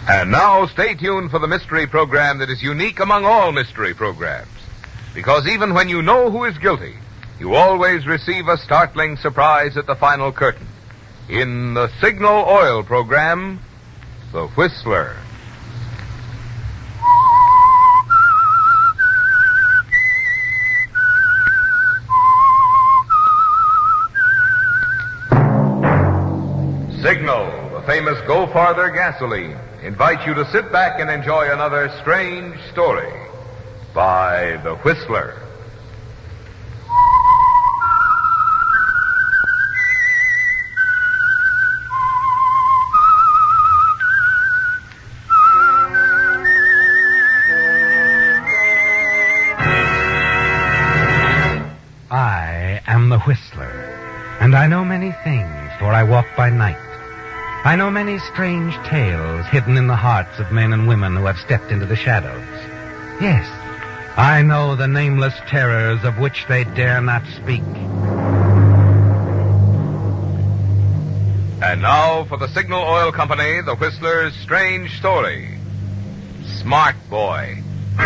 And now, stay tuned for the mystery program that is unique among all mystery programs. Because even when you know who is guilty, you always receive a startling surprise at the final curtain. In the Signal Oil program, The Whistler. Signal, the famous Go Farther gasoline, invites you to sit back and enjoy another strange story by The Whistler. I am the Whistler, and I know many things, for I walk by night. I know many strange tales hidden in the hearts of men and women who have stepped into the shadows. Yes, I know the nameless terrors of which they dare not speak. And now for the Signal Oil Company, The Whistler's strange story. Smart Boy.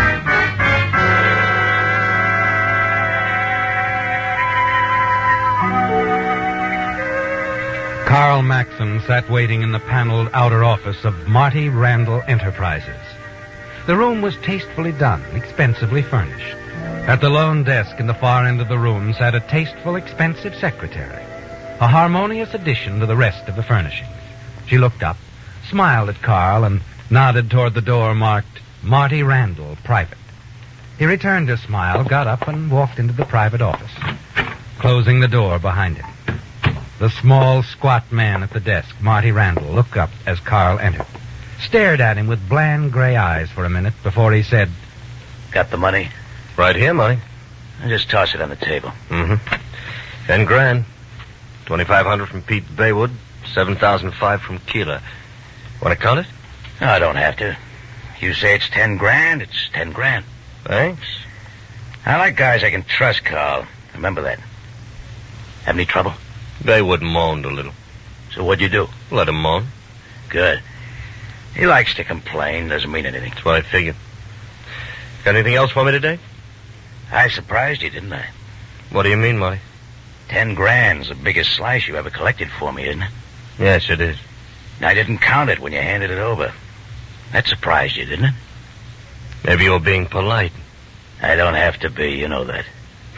Carl Maxson sat waiting in the paneled outer office of Marty Randall Enterprises. The room was tastefully done, expensively furnished. At the lone desk in the far end of the room sat a tasteful, expensive secretary, a harmonious addition to the rest of the furnishings. She looked up, smiled at Carl, and nodded toward the door marked Marty Randall, Private. He returned her smile, got up, and walked into the private office, closing the door behind him. The small, squat man at the desk, Marty Randall, looked up as Carl entered, stared at him with bland gray eyes for a minute before he said, Got the money? Right here, Marty. I'll just toss it on the table. Mm-hmm. $10,000. $2,500 from Pete Baywood. $7,005 from Keeler. Want to count it? No, I don't have to. You say it's $10,000, it's $10,000. Thanks. I like guys I can trust, Carl. Remember that. Have any trouble? Baywood moaned a little. So what'd you do? Let him moan. Good. He likes to complain, doesn't mean anything. That's what I figured. Got anything else for me today? I surprised you, didn't I? What do you mean, Marty? $10,000's the biggest slice you ever collected for me, isn't it? Yes, it is. I didn't count it when you handed it over. That surprised you, didn't it? Maybe you were being polite. I don't have to be, you know that.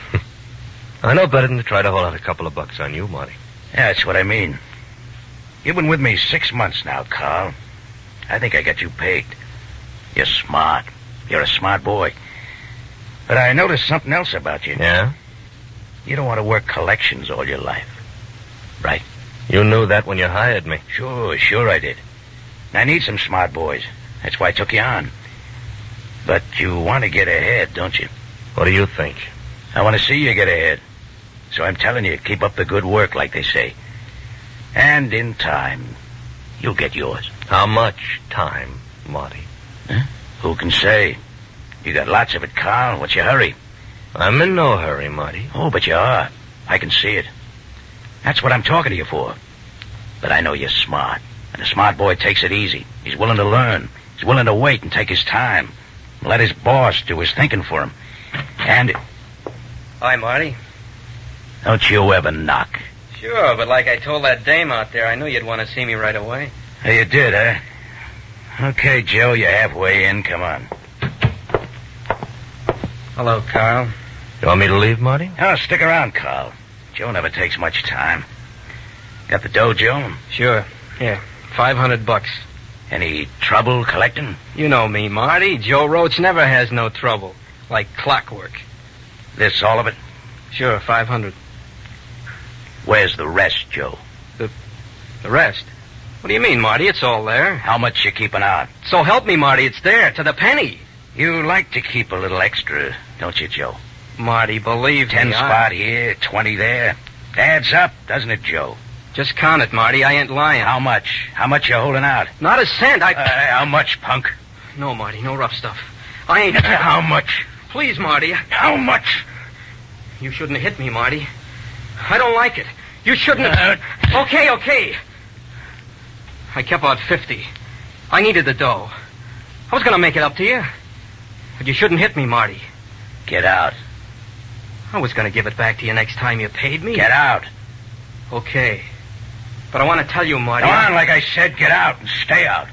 I know better than to try to hold out a couple of bucks on you, Marty. Yeah, that's what I mean. You've been with me 6 months now, Carl. I think I got you pegged. You're smart. You're a smart boy. But I noticed something else about you. Yeah? You don't want to work collections all your life. Right? You knew that when you hired me. Sure I did. I need some smart boys. That's why I took you on. But you want to get ahead, don't you? What do you think? I want to see you get ahead. So I'm telling you, keep up the good work, like they say. And in time, you'll get yours. How much time, Marty? Huh? Who can say? You got lots of it, Carl. What's your hurry? I'm in no hurry, Marty. Oh, but you are. I can see it. That's what I'm talking to you for. But I know you're smart. And a smart boy takes it easy. He's willing to learn. He's willing to wait and take his time. Let his boss do his thinking for him. And... Hi, Marty. Don't you ever knock. Sure, but like I told that dame out there, I knew you'd want to see me right away. Hey, you did, huh? Okay, Joe, you're halfway in. Come on. Hello, Carl. You want me to leave, Marty? Oh, stick around, Carl. Joe never takes much time. Got the dough, Joe? Sure. Here, $500. Any trouble collecting? You know me, Marty. Joe Roach never has no trouble. Like clockwork. This all of it? Sure, 500. Where's the rest, Joe? The rest? What do you mean, Marty? It's all there. How much you keeping out? So help me, Marty. It's there, to the penny. You like to keep a little extra, don't you, Joe? Marty, believe 10 me. spot here, 20 there. Adds up, doesn't it, Joe? Just count it, Marty. I ain't lying. How much? How much you holding out? Not a cent. How much, punk? No, Marty, no rough stuff. I ain't... How much? Please, Marty. How much? You shouldn't have hit me, Marty. I don't like it. You shouldn't have... Okay. I kept out 50. I needed the dough. I was going to make it up to you. But you shouldn't hit me, Marty. Get out. I was going to give it back to you next time you paid me. Get out. Okay. But I want to tell you, Marty... Come on, like I said, get out and stay out.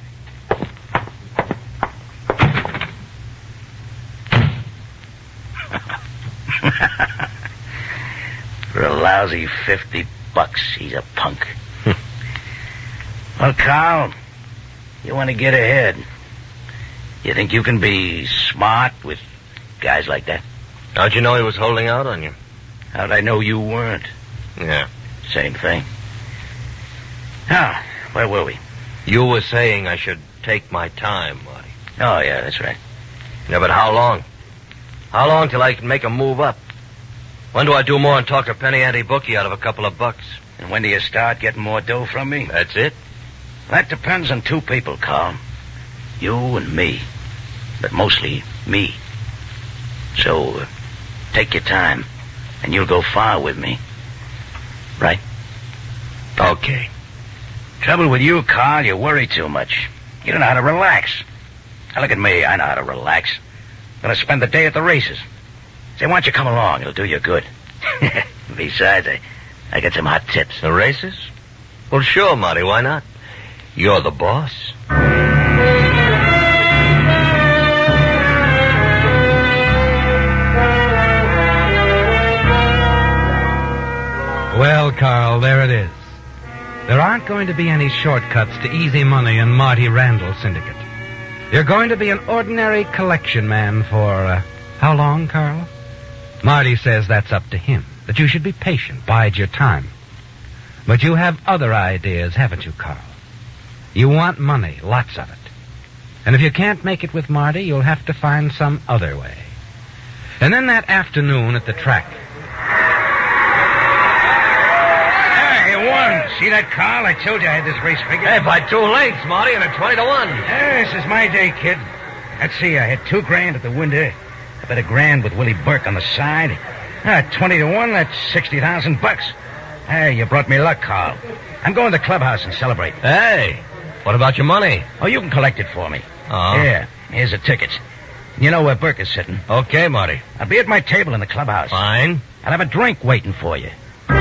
For a lousy $50, he's a punk. Well, Carl, you want to get ahead. You think you can be smart with guys like that? How'd you know he was holding out on you? How'd I know you weren't? Yeah. Same thing. Now, where were we? You were saying I should take my time, Marty. Oh, yeah, that's right. Yeah, but how long? How long till I can make a move up? When do I do more and talk a penny ante bookie out of a couple of bucks? And when do you start getting more dough from me? That's it. That depends on two people, Carl. You and me. But mostly me. So, take your time, and you'll go far with me. Right? Okay. Trouble with you, Carl, you worry too much. You don't know how to relax. Now, look at me, I know how to relax. I'm going to spend the day at the races. Say, why don't you come along? It'll do you good. Besides, I got some hot tips. The races? Well, sure, Marty, why not? You're the boss. Well, Carl, there it is. There aren't going to be any shortcuts to easy money in Marty Randall Syndicate. You're going to be an ordinary collection man for, how long, Carl? Marty says that's up to him, that you should be patient, bide your time. But you have other ideas, haven't you, Carl? You want money, lots of it. And if you can't make it with Marty, you'll have to find some other way. And then that afternoon at the track... Hey, you won. See that, Carl? I told you I had this race figured. Hey, by 2 lengths, Marty, and a 20-1. This is my day, kid. Let's see, I had $2,000 at the window. I bet $1,000 with Willie Burke on the side. 20-1, that's $60,000. Hey, you brought me luck, Carl. I'm going to the clubhouse and celebrate. Hey, what about your money? Oh, you can collect it for me. Oh. Here, here's the tickets. You know where Burke is sitting. Okay, Marty. I'll be at my table in the clubhouse. Fine. I'll have a drink waiting for you.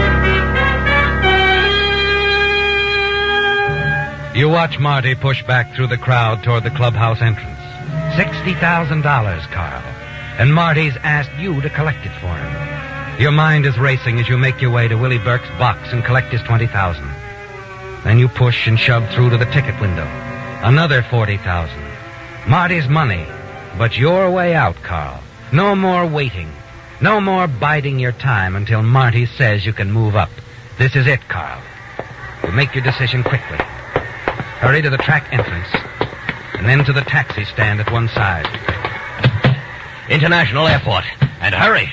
You watch Marty push back through the crowd toward the clubhouse entrance. $60,000, Carl. And Marty's asked you to collect it for him. Your mind is racing as you make your way to Willie Burke's box and collect his $20,000. Then you push and shove through to the ticket window. Another $40,000. Marty's money. But your way out, Carl. No more waiting. No more biding your time until Marty says you can move up. This is it, Carl. You make your decision quickly. Hurry to the track entrance. And then to the taxi stand at one side. International Airport. And hurry.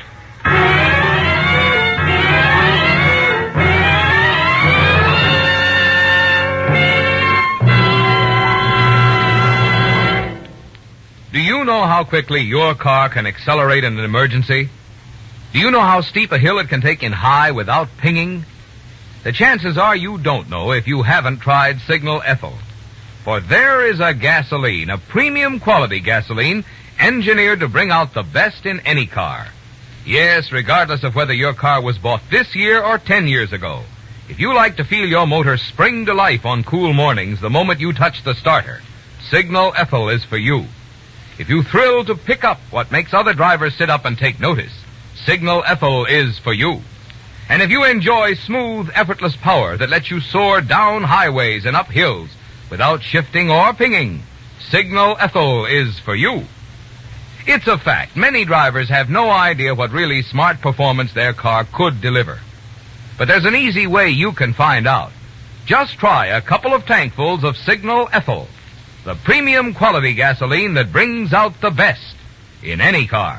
Do you know how quickly your car can accelerate in an emergency? Do you know how steep a hill it can take in high without pinging? The chances are you don't know if you haven't tried Signal Ethyl. For there is a gasoline, a premium quality gasoline, engineered to bring out the best in any car. Yes, regardless of whether your car was bought this year or 10 years ago. If you like to feel your motor spring to life on cool mornings the moment you touch the starter, Signal Ethyl is for you. If you thrill to pick up what makes other drivers sit up and take notice, Signal Ethyl is for you. And if you enjoy smooth, effortless power that lets you soar down highways and up hills without shifting or pinging, Signal Ethyl is for you. It's a fact. Many drivers have no idea what really smart performance their car could deliver. But there's an easy way you can find out. Just try a couple of tankfuls of Signal Ethyl, the premium quality gasoline that brings out the best in any car.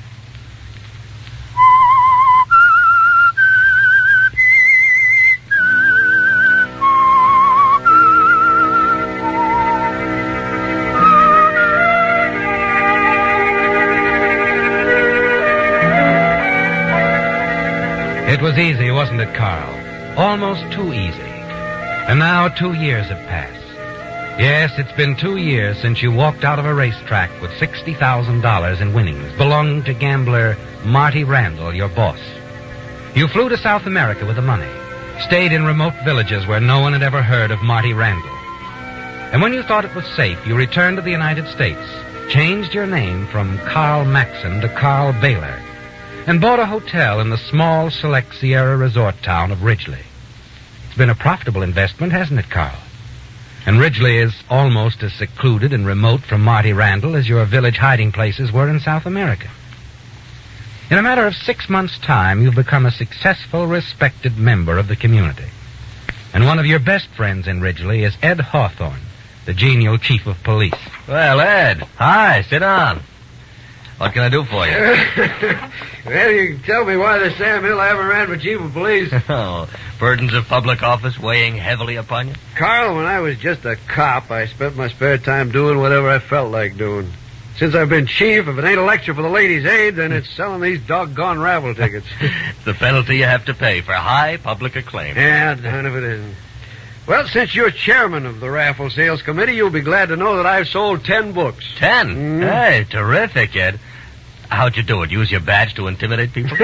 It was easy, wasn't it, Carl? Almost too easy. And now 2 years have passed. Yes, it's been 2 years since you walked out of a racetrack with $60,000 in winnings belonging to gambler Marty Randall, your boss. You flew to South America with the money, stayed in remote villages where no one had ever heard of Marty Randall. And when you thought it was safe, you returned to the United States, changed your name from Carl Maxson to Carl Baylor, and bought a hotel in the small, select Sierra resort town of Ridgely. It's been a profitable investment, hasn't it, Carl? And Ridgely is almost as secluded and remote from Marty Randall as your village hiding places were in South America. In a matter of 6 months' time, you've become a successful, respected member of the community. And one of your best friends in Ridgely is Ed Hawthorne, the genial chief of police. Well, Ed, hi, sit down. What can I do for you? Well, you can tell me why the Sam Hill ever ran for chief of police. Oh, burdens of public office weighing heavily upon you? Carl, when I was just a cop, I spent my spare time doing whatever I felt like doing. Since I've been chief, if it ain't a lecture for the ladies' aid, then it's selling these doggone raffle tickets. The penalty you have to pay for high public acclaim. Yeah, none of it isn't. Well, since you're chairman of the raffle sales committee, you'll be glad to know that I've sold 10 books. 10? Hey, terrific, Ed. How'd you do it? Use your badge to intimidate people?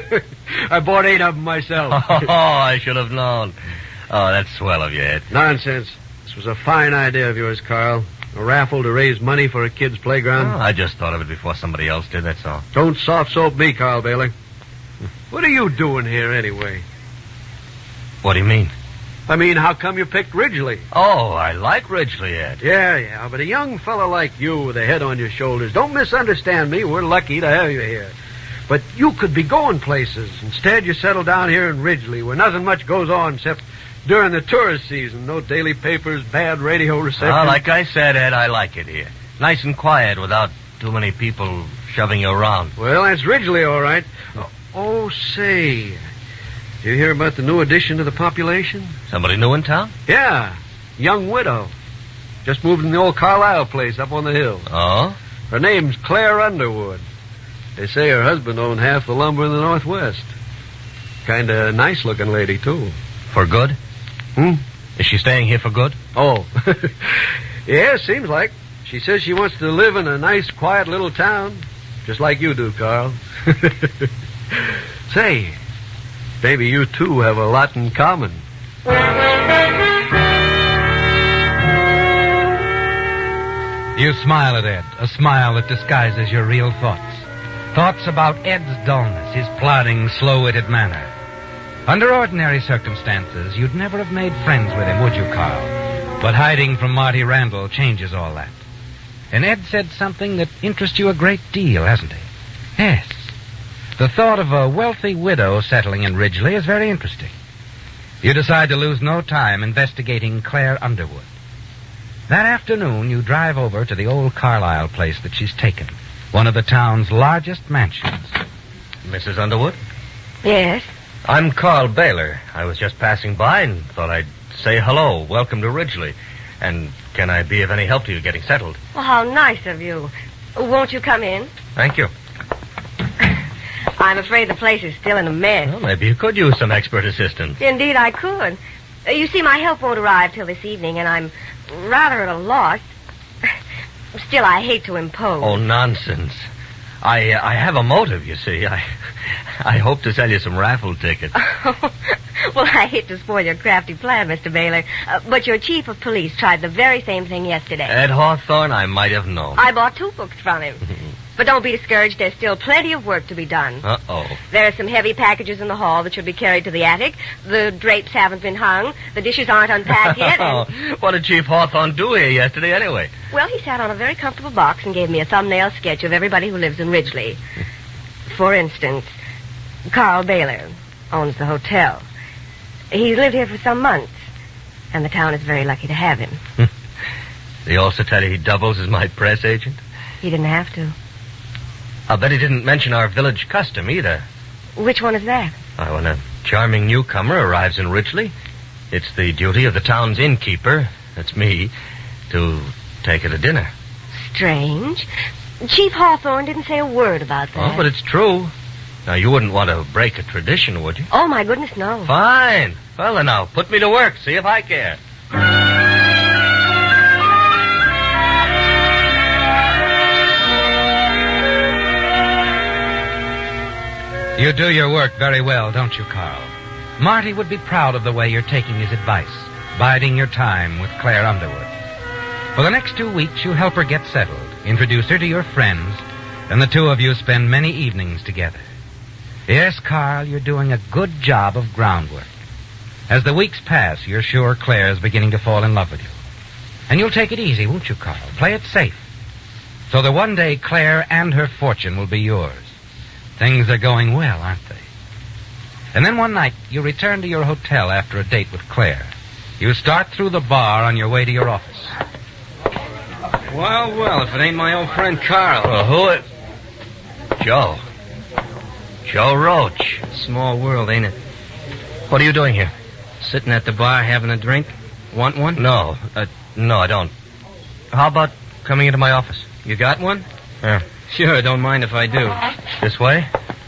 I bought 8 of them myself. Oh, I should have known. Oh, that's swell of you, Ed. Nonsense. This was a fine idea of yours, Carl. A raffle to raise money for a kid's playground. Oh, I just thought of it before somebody else did, that's all. Don't soft soap me, Carl Baylor. What are you doing here, anyway? What do you mean? I mean, how come you picked Ridgely? Oh, I like Ridgely, Ed. Yeah, but a young fellow like you with a head on your shoulders, don't misunderstand me. We're lucky to have you here. But you could be going places. Instead, you settle down here in Ridgely, where nothing much goes on except during the tourist season. No daily papers, bad radio reception. Well, like I said, Ed, I like it here. Nice and quiet without too many people shoving you around. Well, that's Ridgely, all right. Oh, say, did you hear about the new addition to the population? Somebody new in town? Yeah, young widow. Just moved in the old Carlisle place up on the hill. Oh? Her name's Claire Underwood. They say her husband owned half the lumber in the Northwest. Kind of nice-looking lady, too. For good? Is she staying here for good? Oh. Yeah, seems like. She says she wants to live in a nice, quiet little town. Just like you do, Carl. Say, maybe you two have a lot in common. You smile at Ed, a smile that disguises your real thoughts. Thoughts about Ed's dullness, his plodding, slow-witted manner. Under ordinary circumstances, you'd never have made friends with him, would you, Carl? But hiding from Marty Randall changes all that. And Ed said something that interests you a great deal, hasn't he? Yes. The thought of a wealthy widow settling in Ridgely is very interesting. You decide to lose no time investigating Claire Underwood. That afternoon, you drive over to the old Carlisle place that she's taken, one of the town's largest mansions. Mrs. Underwood? Yes? I'm Carl Baylor. I was just passing by and thought I'd say hello. Welcome to Ridgely. And can I be of any help to you getting settled? Well, how nice of you. Won't you come in? Thank you. I'm afraid the place is still in a mess. Well, maybe you could use some expert assistance. Indeed, I could. You see, my help won't arrive till this evening, and I'm rather at a loss. Still, I hate to impose. Oh, nonsense. I have a motive, you see. I hope to sell you some raffle tickets. Well, I hate to spoil your crafty plan, Mr. Baylor, but your chief of police tried the very same thing yesterday. Ed Hawthorne, I might have known. I bought 2 books from him. But don't be discouraged. There's still plenty of work to be done. Uh-oh. There are some heavy packages in the hall that should be carried to the attic. The drapes haven't been hung. The dishes aren't unpacked yet. And... What did Chief Hawthorne do here yesterday, anyway? Well, he sat on a very comfortable box and gave me a thumbnail sketch of everybody who lives in Ridgely. For instance, Carl Baylor owns the hotel. He's lived here for some months, and the town is very lucky to have him. Did he also tell you he doubles as my press agent? He didn't have to. I'll bet he didn't mention our village custom either. Which one is that? When a charming newcomer arrives in Ridgely, it's the duty of the town's innkeeper, that's me, to take her to dinner. Strange. Chief Hawthorne didn't say a word about that. Oh, but it's true. Now, you wouldn't want to break a tradition, would you? Oh, my goodness, no. Fine. Well, then now, put me to work. See if I care. You do your work very well, don't you, Carl? Marty would be proud of the way you're taking his advice, biding your time with Claire Underwood. For the next 2 weeks, you help her get settled, introduce her to your friends, and the two of you spend many evenings together. Yes, Carl, you're doing a good job of groundwork. As the weeks pass, you're sure Claire's beginning to fall in love with you. And you'll take it easy, won't you, Carl? Play it safe. So that one day Claire and her fortune will be yours. Things are going well, aren't they? And then one night, you return to your hotel after a date with Claire. You start through the bar on your way to your office. Well, well, if it ain't my old friend Carl. Well, who it? Joe. Joe Roach. Small world, ain't it? What are you doing here? Sitting at the bar having a drink. Want one? No, I don't. How about coming into my office? You got one? Yeah. Sure, don't mind if I do. This way?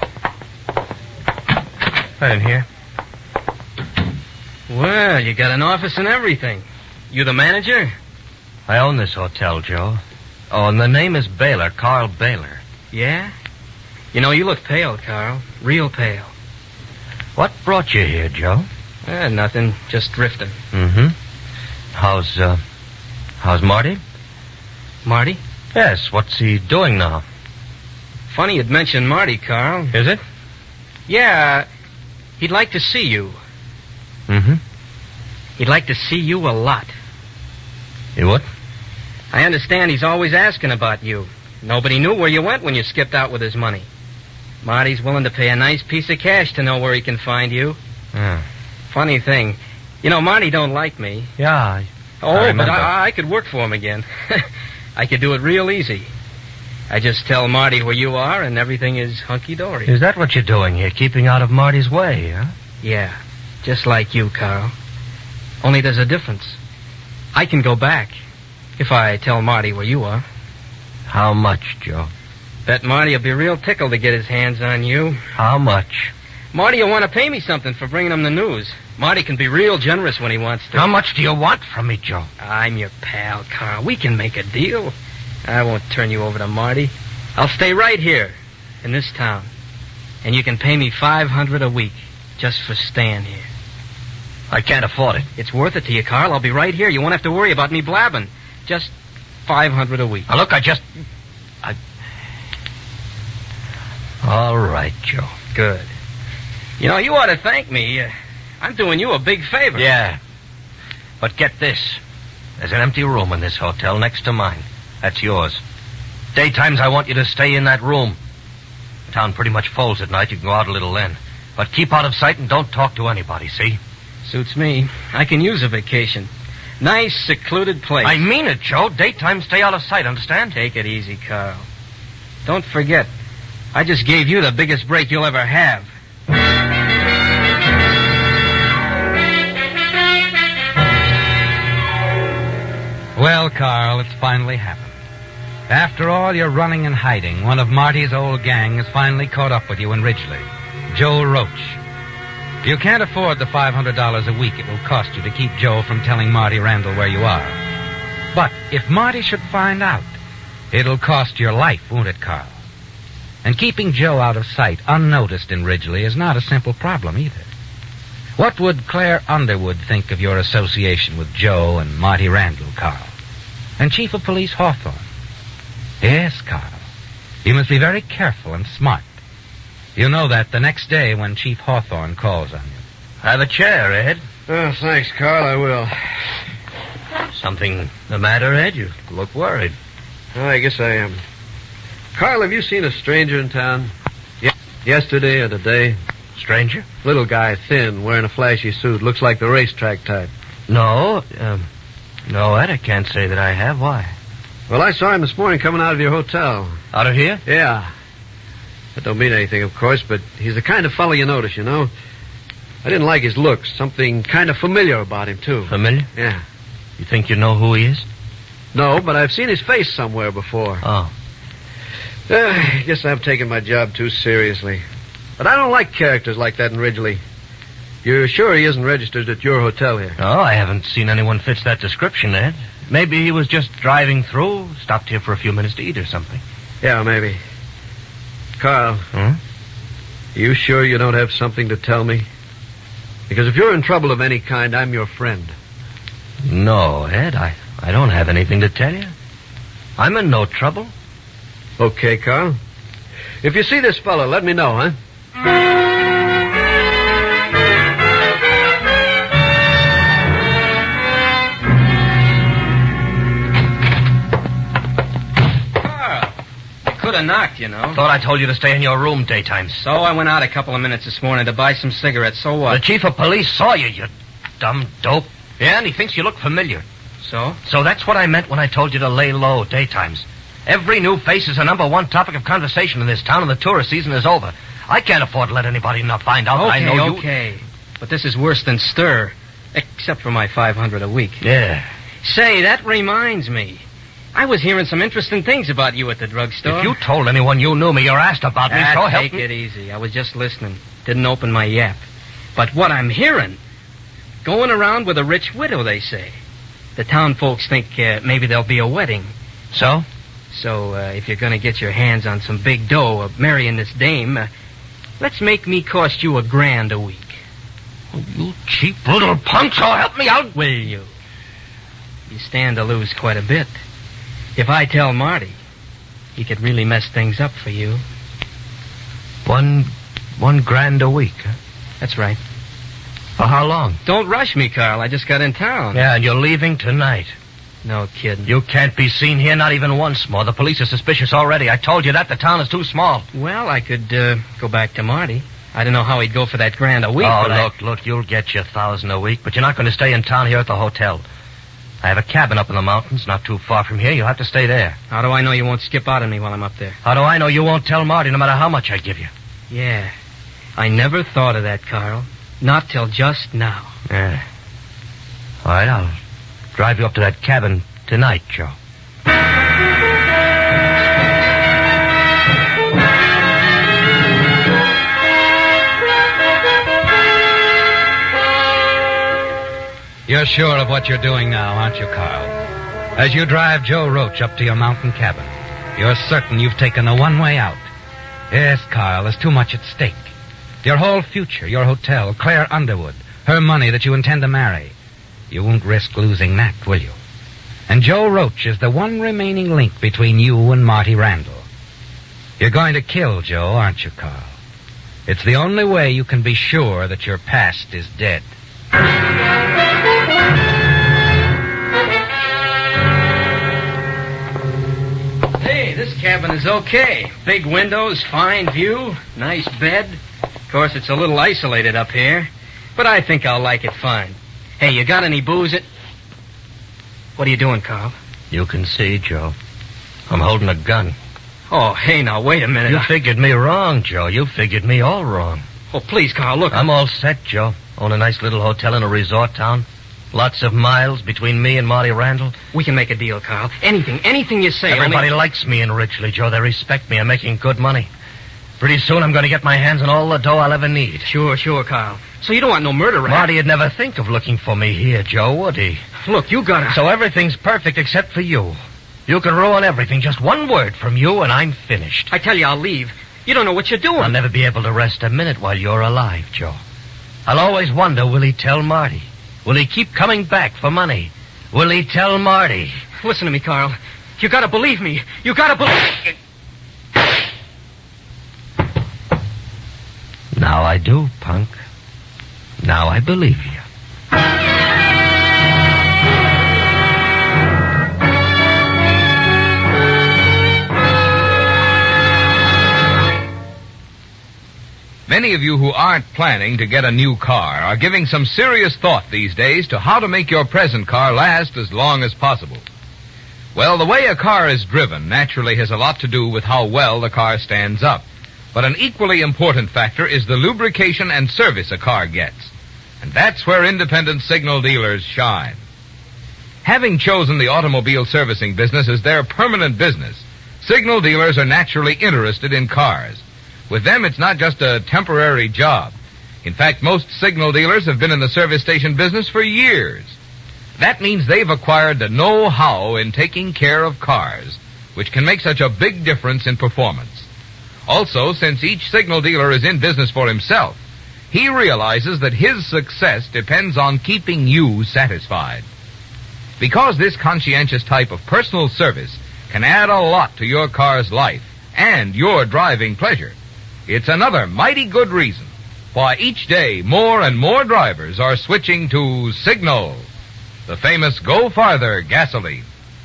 Right in here. Well, you got an office and everything. You the manager? I own this hotel, Joe. Oh, and the name is Baylor, Carl Baylor. Yeah? You know, you look pale, Carl. Real pale. What brought you here, Joe? Nothing. Just drifting. Mm-hmm. How's Marty? Marty? Yes, what's he doing now? Funny you'd mention Marty, Carl. Is it? Yeah, he'd like to see you. Mm-hmm. He'd like to see you a lot. He would? I understand he's always asking about you. Nobody knew where you went when you skipped out with his money. Marty's willing to pay a nice piece of cash to know where he can find you. Yeah. Funny thing. You know, Marty don't like me. Yeah, but I could work for him again. I could do it real easy. I just tell Marty where you are, and everything is hunky-dory. Is that what you're doing here, keeping out of Marty's way, huh? Yeah, just like you, Carl. Only there's a difference. I can go back if I tell Marty where you are. How much, Joe? Bet Marty will be real tickled to get his hands on you. How much? Marty will want to pay me something for bringing him the news. Marty can be real generous when he wants to. How much do you want from me, Joe? I'm your pal, Carl. We can make a deal. I won't turn you over to Marty. I'll stay right here in this town. And you can pay me $500 a week just for staying here. I can't afford it. It's worth it to you, Carl. I'll be right here. You won't have to worry about me blabbing. Just $500 a week. Now, look, All right, Joe. Good. You know, you ought to thank me. I'm doing you a big favor. Yeah. But get this. There's an empty room in this hotel next to mine. That's yours. Daytimes, I want you to stay in that room. The town pretty much folds at night. You can go out a little then. But keep out of sight and don't talk to anybody, see? Suits me. I can use a vacation. Nice, secluded place. I mean it, Joe. Daytime, stay out of sight, understand? Take it easy, Carl. Don't forget, I just gave you the biggest break you'll ever have. Well, Carl, it's finally happened. After all your running and hiding, one of Marty's old gang has finally caught up with you in Ridgely. Joe Roach. You can't afford the $500 a week it will cost you to keep Joe from telling Marty Randall where you are. But if Marty should find out, it'll cost your life, won't it, Carl? And keeping Joe out of sight, unnoticed in Ridgely, is not a simple problem either. What would Claire Underwood think of your association with Joe and Marty Randall, Carl? And Chief of Police Hawthorne? Yes, Carl. You must be very careful and smart. You'll know that the next day when Chief Hawthorne calls on you. Have a chair, Ed. Oh, thanks, Carl. I will. Something the matter, Ed? You look worried. Oh, I guess I am. Carl, have you seen a stranger in town? Yesterday or today? Stranger? Little guy, thin, wearing a flashy suit. Looks like the racetrack type. No, Ed, I can't say that I have. Why? Well, I saw him this morning coming out of your hotel. Out of here? Yeah. That don't mean anything, of course, but he's the kind of fellow you notice, you know. I didn't like his looks. Something kind of familiar about him, too. Familiar? Yeah. You think you know who he is? No, but I've seen his face somewhere before. Oh. I guess I've taken my job too seriously. But I don't like characters like that in Ridgely. You're sure he isn't registered at your hotel here? No, I haven't seen anyone fits that description, Ed. Maybe he was just driving through, stopped here for a few minutes to eat or something. Yeah, maybe. Carl. Hmm? You sure you don't have something to tell me? Because if you're in trouble of any kind, I'm your friend. No, Ed, I don't have anything to tell you. I'm in no trouble. Okay, Carl. If you see this fella, let me know, huh? Could have knocked, you know. Thought I told you to stay in your room daytimes. So I went out a couple of minutes this morning to buy some cigarettes. So what? The chief of police saw you, you dumb dope. Yeah, and he thinks you look familiar. So? So that's what I meant when I told you to lay low daytimes. Every new face is a number one topic of conversation in this town, and the tourist season is over. I can't afford to let anybody not find out that I know you. Okay. But this is worse than stir. Except for my $500 a week. Yeah. Say, that reminds me. I was hearing some interesting things about you at the drugstore. If you told anyone you knew me or asked about me, so help me. Take it easy. I was just listening. Didn't open my yap. But what I'm hearing, going around with a rich widow, they say. The town folks think maybe there'll be a wedding. So? So, if you're going to get your hands on some big dough of marrying this dame, let's make me cost you $1,000 a week. Oh, you cheap little punk, so help me out. Will you? You stand to lose quite a bit. If I tell Marty, he could really mess things up for you. $1,000 a week, huh? That's right. For how long? Don't rush me, Carl. I just got in town. Yeah, and you're leaving tonight. No kidding. You can't be seen here, not even once more. The police are suspicious already. I told you that. The town is too small. Well, I could go back to Marty. I don't know how he'd go for that $1,000 a week. Oh, look, you'll get your $1,000 a week, but you're not going to stay in town here at the hotel. I have a cabin up in the mountains, not too far from here. You'll have to stay there. How do I know you won't skip out on me while I'm up there? How do I know you won't tell Marty no matter how much I give you? Yeah. I never thought of that, Carl. Not till just now. Yeah. All right, I'll drive you up to that cabin tonight, Joe. You're sure of what you're doing now, aren't you, Carl? As you drive Joe Roach up to your mountain cabin, you're certain you've taken a one-way out. Yes, Carl, there's too much at stake. Your whole future, your hotel, Claire Underwood, her money that you intend to marry. You won't risk losing that, will you? And Joe Roach is the one remaining link between you and Marty Randall. You're going to kill Joe, aren't you, Carl? It's the only way you can be sure that your past is dead. Hey, this cabin is okay. Big windows, fine view, nice bed. Of course, it's a little isolated up here, but I think I'll like it fine. Hey, you got any booze? What are you doing, Carl? You can see, Joe. I'm holding a gun. Oh, hey, now, wait a minute. You figured me wrong, Joe. You figured me all wrong. Oh, please, Carl, look. I'm all set, Joe. Own a nice little hotel in a resort town. Lots of miles between me and Marty Randall. We can make a deal, Carl. Anything you say. Everybody likes me in Ridgely, Joe. They respect me. I'm making good money. Pretty soon I'm going to get my hands on all the dough I'll ever need. Sure, Carl. So you don't want no murder rap? Marty'd never think of looking for me here, Joe, would he? Look, you gotta... So everything's perfect except for you. You can ruin everything. Just one word from you and I'm finished. I tell you, I'll leave. You don't know what you're doing. I'll never be able to rest a minute while you're alive, Joe. I'll always wonder, will he tell Marty? Will he keep coming back for money? Will he tell Marty? Listen to me, Carl. You gotta believe me. You gotta believe... Now I do, punk. Now I believe you. Many of you who aren't planning to get a new car are giving some serious thought these days to how to make your present car last as long as possible. Well, the way a car is driven naturally has a lot to do with how well the car stands up. But an equally important factor is the lubrication and service a car gets. And that's where independent signal dealers shine. Having chosen the automobile servicing business as their permanent business, signal dealers are naturally interested in cars. With them, it's not just a temporary job. In fact, most signal dealers have been in the service station business for years. That means they've acquired the know-how in taking care of cars, which can make such a big difference in performance. Also, since each signal dealer is in business for himself, he realizes that his success depends on keeping you satisfied. Because this conscientious type of personal service can add a lot to your car's life and your driving pleasure, it's another mighty good reason why each day more and more drivers are switching to Signal, the famous Go Farther gasoline.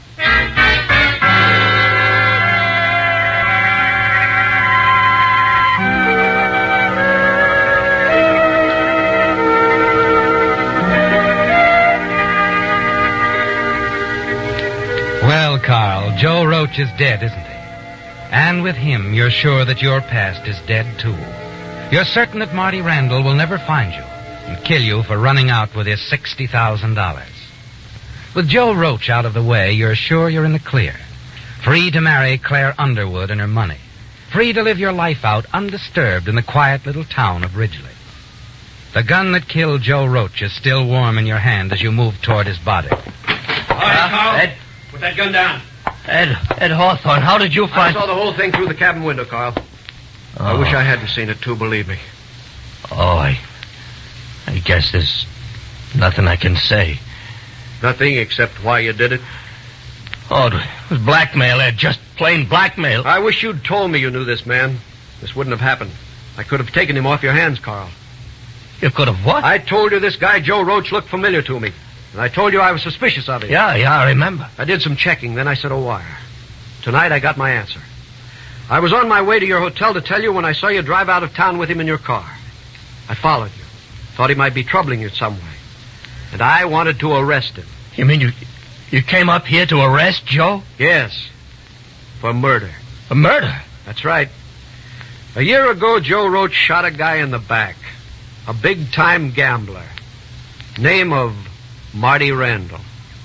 Well, Carl, Joe Roach is dead, isn't he? And with him, you're sure that your past is dead, too. You're certain that Marty Randall will never find you and kill you for running out with his $60,000. With Joe Roach out of the way, you're sure you're in the clear. Free to marry Claire Underwood and her money. Free to live your life out undisturbed in the quiet little town of Ridgely. The gun that killed Joe Roach is still warm in your hand as you move toward his body. All right, Carl. Ed? Put that gun down. Ed Hawthorne, how did you I find... saw the whole thing through the cabin window, Carl. I wish I hadn't seen it, too, believe me. I guess there's nothing I can say. Nothing except why you did it? Oh, it was blackmail, Ed. Just plain blackmail. I wish you'd told me you knew this man. This wouldn't have happened. I could have taken him off your hands, Carl. You could have what? I told you this guy, Joe Roach, looked familiar to me. And I told you I was suspicious of him. Yeah, I remember. I did some checking, then I set a wire. Tonight I got my answer. I was on my way to your hotel to tell you when I saw you drive out of town with him in your car. I followed you. Thought he might be troubling you some way. And I wanted to arrest him. You mean you came up here to arrest Joe? Yes. For murder. A murder? That's right. A year ago, Joe Roach shot a guy in the back. A big-time gambler. Name of Marty Randall.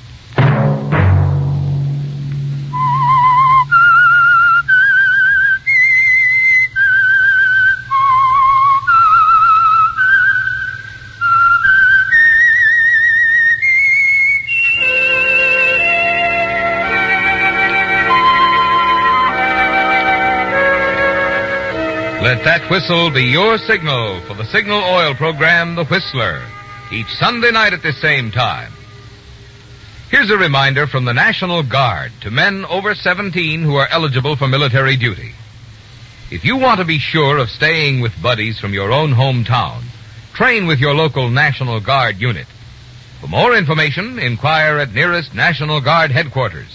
Let that whistle be your signal for the Signal Oil program, The Whistler, each Sunday night at the same time. Here's a reminder from the National Guard to men over 17 who are eligible for military duty. If you want to be sure of staying with buddies from your own hometown, train with your local National Guard unit. For more information, inquire at nearest National Guard headquarters.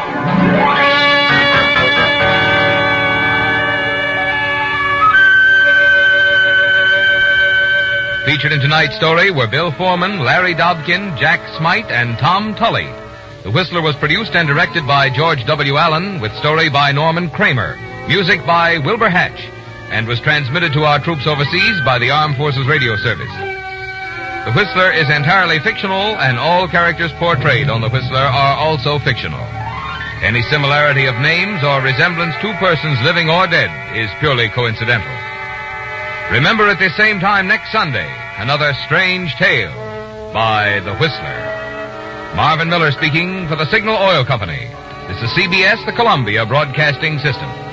Featured in tonight's story were Bill Foreman, Larry Dobkin, Jack Smite, and Tom Tully. The Whistler was produced and directed by George W. Allen, with story by Norman Kramer, music by Wilbur Hatch, and was transmitted to our troops overseas by the Armed Forces Radio Service. The Whistler is entirely fictional, and all characters portrayed on The Whistler are also fictional. Any similarity of names or resemblance to persons living or dead is purely coincidental. Remember at the same time next Sunday, another strange tale by The Whistler. Marvin Miller speaking for the Signal Oil Company. This is CBS, the Columbia Broadcasting System.